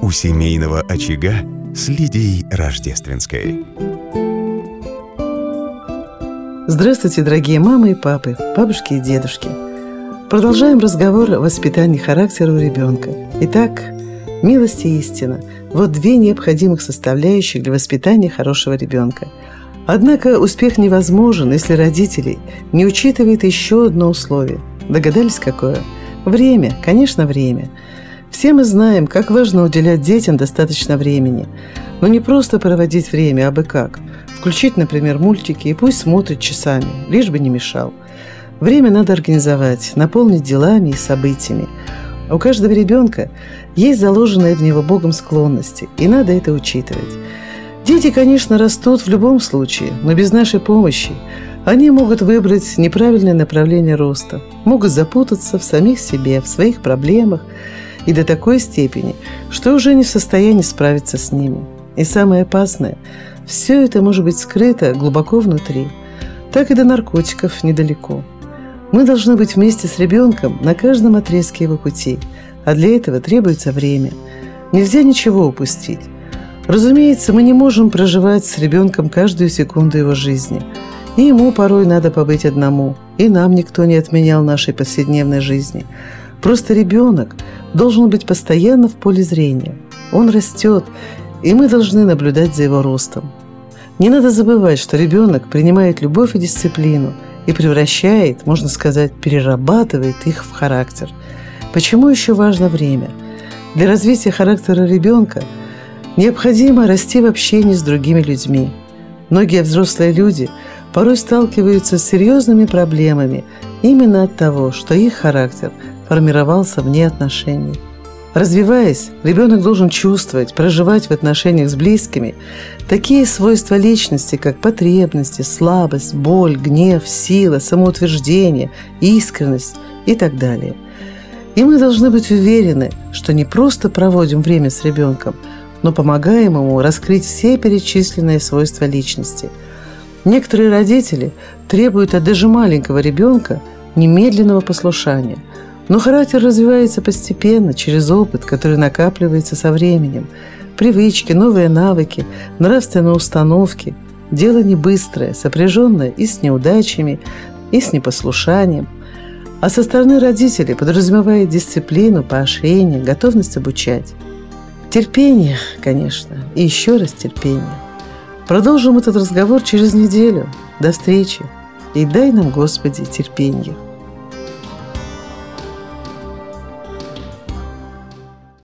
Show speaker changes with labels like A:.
A: У семейного очага с Лидией Рождественской.
B: Здравствуйте, дорогие мамы и папы, бабушки и дедушки. Продолжаем разговор о воспитании характера у ребенка. Итак, милость и истина – вот две необходимых составляющих для воспитания хорошего ребенка. Однако успех невозможен, если родители не учитывают еще одно условие. Догадались, какое? Время, конечно, время. Все мы знаем, как важно уделять детям достаточно времени. Но не просто проводить время, а бы как. Включить, например, мультики, и пусть смотрит часами, лишь бы не мешал. Время надо организовать, наполнить делами и событиями. У каждого ребенка есть заложенные в него Богом склонности, и надо это учитывать. Дети, конечно, растут в любом случае, но без нашей помощи они могут выбрать неправильное направление роста, могут запутаться в самих себе, в своих проблемах, и до такой степени, что уже не в состоянии справиться с ними. И самое опасное – все это может быть скрыто глубоко внутри. Так и до наркотиков недалеко. Мы должны быть вместе с ребенком на каждом отрезке его пути, а для этого требуется время. Нельзя ничего упустить. Разумеется, мы не можем проживать с ребенком каждую секунду его жизни. И ему порой надо побыть одному, и нам никто не отменял нашей повседневной жизни. Просто ребенок должен быть постоянно в поле зрения. Он растет, и мы должны наблюдать за его ростом. Не надо забывать, что ребенок принимает любовь и дисциплину и превращает, можно сказать, перерабатывает их в характер. Почему еще важно время? Для развития характера ребенка необходимо расти в общении с другими людьми. Многие взрослые люди порой сталкиваются с серьезными проблемами именно от того, что их характер формировался вне отношений. Развиваясь, ребенок должен чувствовать, проживать в отношениях с близкими такие свойства личности, как потребности, слабость, боль, гнев, сила, самоутверждение, искренность и так далее. И мы должны быть уверены, что не просто проводим время с ребенком, но помогаем ему раскрыть все перечисленные свойства личности. Некоторые родители требуют от даже маленького ребенка немедленного послушания. Но характер развивается постепенно, через опыт, который накапливается со временем. Привычки, новые навыки, нравственные установки. Дело не быстрое, сопряженное и с неудачами, и с непослушанием. А со стороны родителей подразумевает дисциплину, поощрение, готовность обучать. Терпение, конечно, и еще раз терпение. Продолжим этот разговор через неделю. До встречи. И дай нам, Господи, терпение.